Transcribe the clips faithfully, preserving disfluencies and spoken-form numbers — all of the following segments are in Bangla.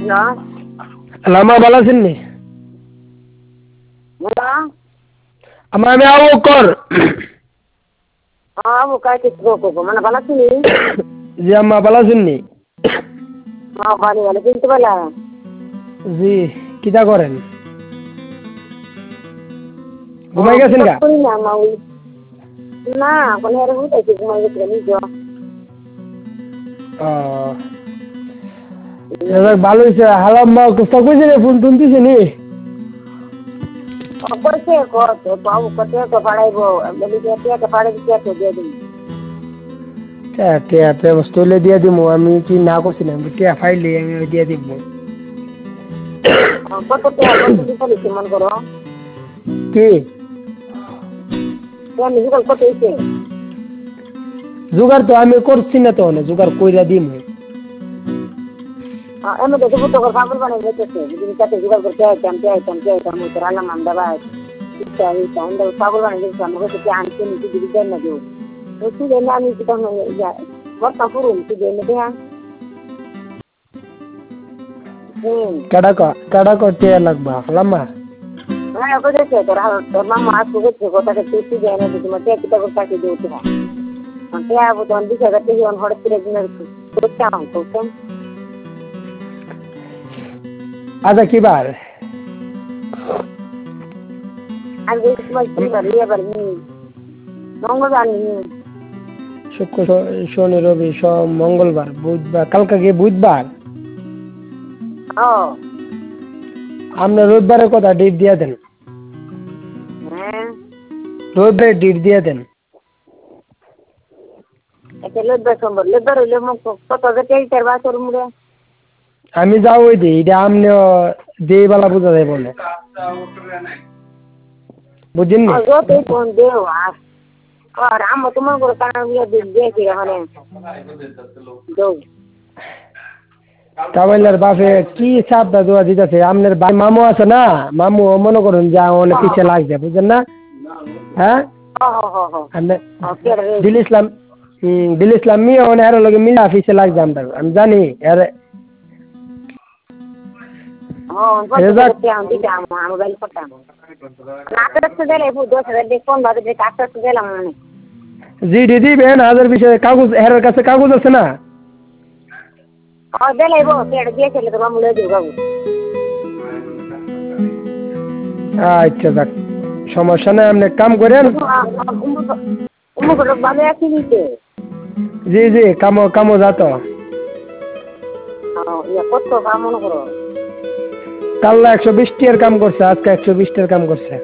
না লামা ভালো আছেন নি? না আমার আমি আবু কর আবু কাইতে গো গো মানে ভালো আছিস জি আম্মা ভালো আছেন নি? হ্যাঁ ভালো ভালো কিন্তু বলা জি কিটা করেন? ঘুমাই গেছেন গা? না মা ওই না কোন হেরে হইতাছে ঘুমাই গেছে নিজে ও যাক ভালো হইছে হালাম্মা কষ্ট কইছে রে ফোন তুলতেছে নি ও কইছে কত বাবু কত তো পাড়াইবো বলি যে কে পাড়াই দিতে তো দিয়ে দিই তে তে বস্তুলে দিয়ে দিমু আমি কি না করছিলাম কে ফাইলে আমি দিয়ে দিব কত টাকা কত দিতে লিখে মন করো কি কেন নিজে কত হইছে জোগাড় তো আমি করছি না তো জোগাড় কইরা দিমু এমন তো তো তো পাগল বানাই গেছে যদি তাতে জোগাড় করতে আইতাম তে আইতাম তে আইতাম তো রান্না মান্দা ভাই তাই তাই পাগল বানাই গেছে আমাকে তো আনতে নিতে দিতে দেন না দিও তো তুই দেন আমি কি তো ইয়া বর্তা পুরো তুই দেন দেয়া হুম কাডা ক কাডা করতে লাগবা হালাম্মা হ্যাঁ বুঝেছে তোর তোর মামা আসবে গেছে কথাটা তুই দেয় না তুমি তে কিটা করে কাটি দিও তো তে আবু তো দিছে গেছে যখন হড় করে দিন তো চাও তো আচ্ছা কি বার আর এই সময় কি বার লিয়ে বার নি মঙ্গলবার নি শুক্র শনি রবি সোম মঙ্গলবার বুধবার কালকে গিয়ে বুধবার ও আপনার রবিবারের কথা ডেট দিয়ে দেন হ্যাঁ রবিবারের ডেট দিয়ে দেন এটা লেবার সম্বর লেবার হইলে কত যেতে চার বছর মুড়ে আমি যাও ওই দিই এটা আমনে দেই বেলা বুঝা যায় বলে বুঝছেন নি যতই ফোন দেও আর আমার তোমার করে কারণ দিয়েছি মানে দেও কামাইলার বাপে কি চাপটা দোয়া দিতেছে আপনার ভাই মামু আছে না মামু মনে করুন যে অনেক পিছিয়ে লাগছে বুঝছেন না হ্যাঁ দিল ইসলাম হম দিল ইসলাম মিয়া অনেক আরো লোক মিলা পিছিয়ে লাগছে আমরা আমি জানি এর জি দিদি বেন হাজার বিষয়ে কাগজ এর কাছে কাগজ আছে না আচ্ছা যাক সমস্যা নাই আপনি কাম করেন জি জি কামো কামো যাত কাল্লা একশো বিশ টিয়ার কাম করছে আজকে একশো বিশ টিয়ার কাম করছে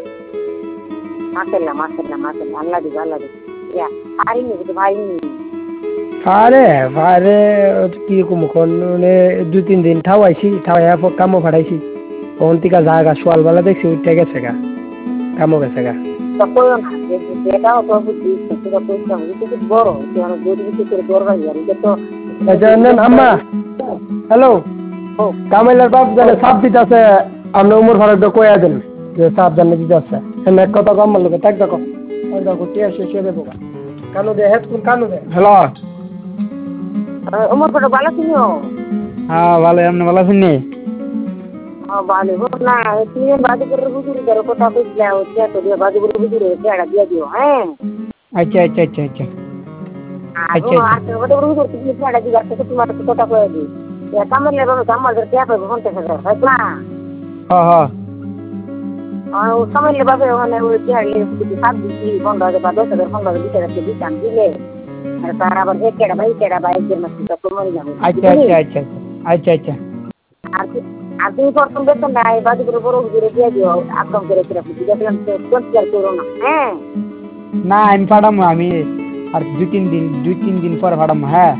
আরে আরে কি কম দুই তিন দিন ঠাওয়াইছি ঠাওয়াইয়া কামও ফাটাইছি ওখান থেকে জায়গা সোয়াল বেলা দেখছি উঠতে গেছে গা কামও গেছে গা আম্মা হ্যালো কামাইলার বাপ জানে সাপ দিতে আছে আপনি উমর ফারুক কয়া দেন যে সাপ জানে দিতে আছে এমনি এক কথা কম লোকে তাক দেখো দেখো টিয়া শেষ হয়ে দেবো কানু দে হেড কোন কানু দে হ্যালো উমর ফারুক ভালো ছিল হ্যাঁ ভালো আপনি ভালো আছেন নি ভালো না তুমি বাদুপুরের বুঝুরি ধরো কথা কইছিলা হচ্ছে তো দিয়ে বাদুপুরের বুঝুরি বেড়া দিয়ে দিও হ্যাঁ আচ্ছা আচ্ছা আচ্ছা আচ্ছা আচ্ছা আচ্ছা বাদুপুরের বুঝুরি তুমি বেড়া দিয়ে রাখতে তোমার কথা কয়ে দিই ya kamu le baru kamu ada siapa bu konten saja baiklah oh oh oh kamu le baru orang yang udah hari ini sabdi sih kondo ada pada saudara kondo ada bisa ada bisa ambil ada para berhek ada baik ada baik dia masih tak pernah jago acha acha acha acha acha arti arti informasi betul dah baju baru baru jadi dia dia akan kira-kira dia bilang konten corona eh না আমি পাঠাবো আমি আর দুই তিন দিন দুই তিন দিন পর পাঠাবো হ্যাঁ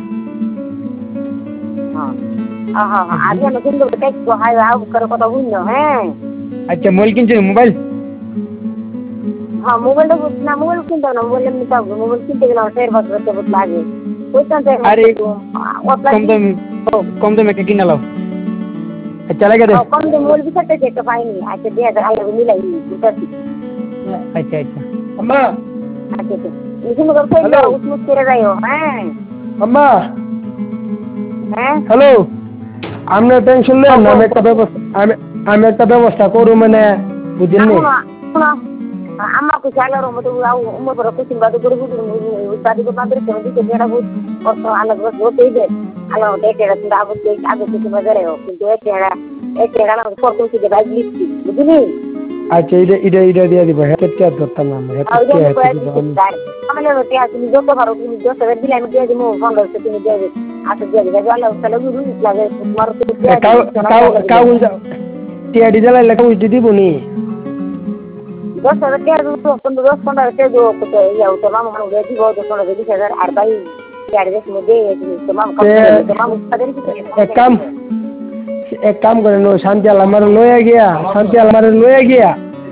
আগে নতুন দেখো হাই আউ করে কথা বুঝলো হ্যাঁ আচ্ছা মোবাইল কিনছো মোবাইল হ্যাঁ মোবাইলটা না মোবাইল কিনতে না মোবাইল নিতে হবে মোবাইল কিনতে গেলে শেয়ার বাজার করতে বহুত লাগে ওইখান থেকে আরে কম দামে কম দামে কে কিনা লাও আচ্ছা লাগে দে কম দামে মোবাইল বিসাতে যেতে পাইনি আচ্ছা দিয়ে দাও আগে মিলাই বুঝাচ্ছি আচ্ছা আচ্ছা আম্মা আচ্ছা আচ্ছা তুমি তো কইলো উসমুস করে যাও হ্যাঁ আম্মা হ্যাঁ হ্যালো আপনার টেনশন নেন না, আমি একটা ব্যবস্থা আমি আমি একটা ব্যবস্থা করু মানে বুঝলেন আমার কিছু আলার মতো উমর করে কুচিন বাদে করে বুঝুন বাদে করে বাদে করে দিতে বেড়া বুঝ কত আলাদা হতেই দেয় আলাদা দেখে কিন্তু আগে আগে কিছু বাজারে কিন্তু একেরা একেরা না পর কিছু যে বাইক লিখছি বুঝলি আচ্ছা এটা এটা এটা দিয়ে দিব হেডসেট কে ধরতাম না আমি হেডসেট কে দিব আমি রোটি আছে তুমি যত পারো তুমি যত বের দিলে আমি দিয়ে দিব ফোন করতে তুমি দিয়ে দিবে আচ্ছা দিয়ে দিবে আল্লাহ তাআলা বুঝুন লাগে তোমার তো কাউ কাউ কাউ টিয়া ডিজেল লাগা উঠে দিব নি দশ হাজার টাকা দেবো পনেরো দশ পনেরো টাকা দেবো কোথায় ইয়া তো মামা মানে দিয়ে দিব দশ পনেরো বিশ হাজার আর ভাই গাড়ি দেশ মধ্যে তো মামা তো মামা তাদের কি এক কাম এক কাম করেন ও শান্তি আলমার লয়ে গিয়া শান্তি আলমার লয়ে গিয়া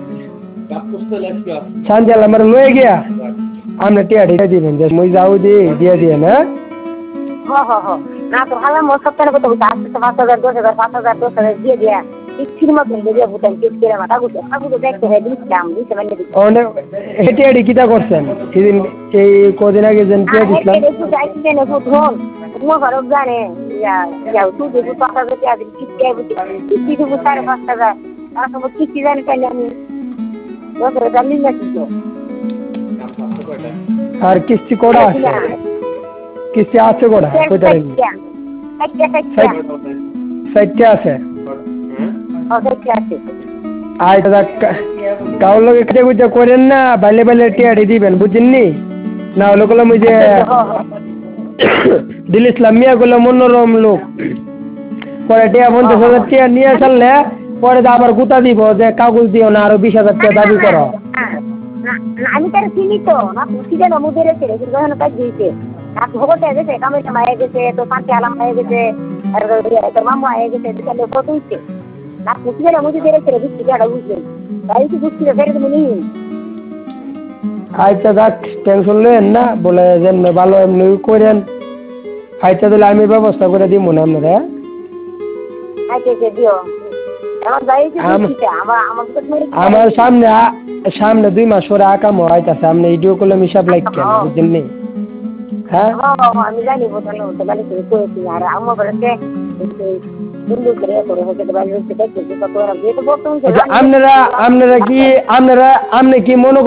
শান্তি আলমার লয়ে গিয়া আমরা টিয়া ডিজেল দিবেন যে মই যাও দি দিয়ে দিয়ে না হ্যাঁ হ্যাঁ হ্যাঁ না তো হালা মোর সপ্তাহে কত বলতে আসতে পাঁচ হাজার দশ হাজার পাঁচ হাজার দশ হাজার দিয়ে দিয়া ইচ্ছির মতন দিয়ে বুতাম কেস করে মাথা গুছে কাকুকে দেখতে হয় দিচ্ছিলাম দিচ্ছে মানে অনেক হেঁটে হেঁটে কিটা করছেন সেদিন এই কদিন আগে যেন টিয়া দিচ্ছিলাম একটু যাইছি কেন ফুট হন তোমার ঘরে জানে ইয়া ইয়া তুই দেখু পাঁচ হাজার টাকা দিচ্ছি কিস্তি দেবো সাড়ে পাঁচ হাজার তার সঙ্গে কিস্তি জানি পাইলে আমি দশ হাজার নিন না কিন্তু আর কিস্তি কটা আছে কিস্তি আছে কটা কয়টা সাইটটা আছে আচ্ছা কাউর লোকে কেটে কুচে করেন না বাইলে বাইলে টিয়াড়ি দিবেন বুঝছেননি না হলে গেলাম ওই যে দিল ইসলাম মিয়া গুলো মনোরম লোক পরে টিয়া পঞ্চাশ হাজার টিয়া নিয়ে চললে পরে তো আবার গুতা দিব যে কাগজ দিও না আরো বিশ হাজার টাকা দাবি করো আমি তার চিনি তো না খুশি যেন মুদের ছেড়ে কিন্তু কাজ দিয়েছে ভোগতে গেছে কামড়ে মায়ে গেছে তো শান্তি আলাম হয়ে গেছে আর তোর মামা হয়ে গেছে তাহলে কত হচ্ছে না খুশি যেন মুদি দিয়ে ছেড়ে দিচ্ছি যারা বুঝলেন তাই কি বুঝছি ফেরে তুমি নিই আচ্ছা যাক টেনশন নেন না বলে যেন ভালো এমনি করেন আচ্ছা তাহলে আমি ব্যবস্থা করে দিব না আপনারা আচ্ছা দিও আমার সামনে সামনে দুই মাস পরে আকাম হইতাছে আপনি ভিডিও করলে হিসাব লাগছে বুঝলেন নি হ্যাঁ আমি জানি বোঝানো হতে পারি তুমি করেছি আর আমার বলতে হিন্দু করে করে হতে পারি আপনারা আপনারা কি আপনারা আপনি কি মনে